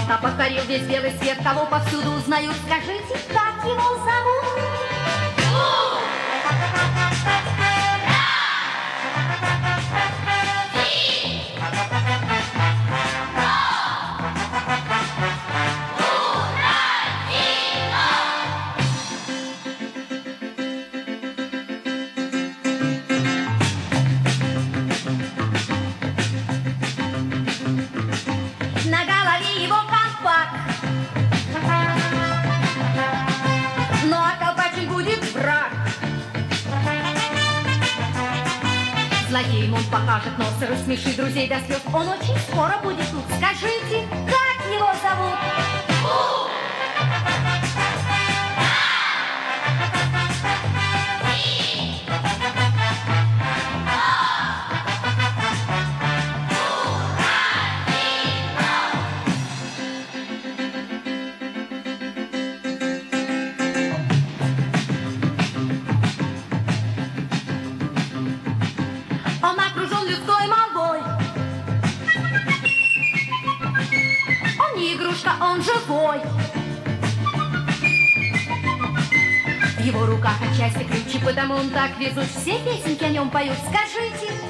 места покорил весь белый свет, кого повсюду узнают. Скажите, как его зовут? На голове его колпак, ну а колпачен будет враг. Злодеем он покажет нос и рассмешит друзей до слез. Он очень скоро будет тут. Скажите, как его зовут? Он окружен людской молвой. Он не игрушка, он живой. В его руках отчасти ключи, потому он так везут. Все песенки о нем поют. Скажите,